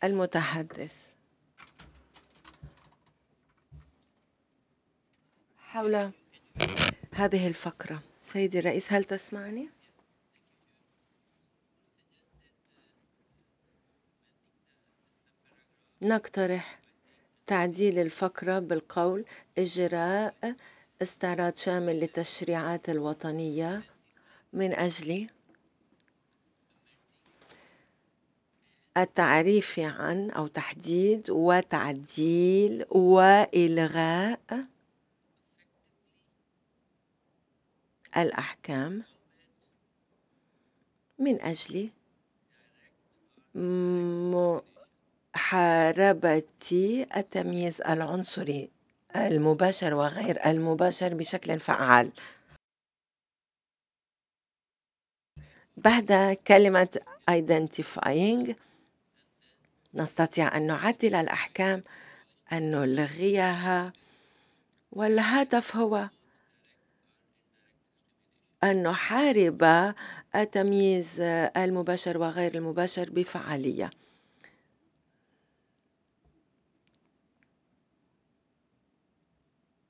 المتحدث حول هذه الفقرة. سيدي الرئيس، هل تسمعني؟ نقترح تعديل الفقرة بالقول: إجراء استعراض شامل للتشريعات الوطنية من أجل التعريف عن أو تحديد وتعديل وإلغاء الأحكام من أجل محاربة التمييز العنصري المباشر وغير المباشر بشكل فعال. بعد كلمة identifying نستطيع أن نعدل الأحكام، أن نلغيها، والهدف هو أن نحارب التمييز المباشر وغير المباشر بفعالية.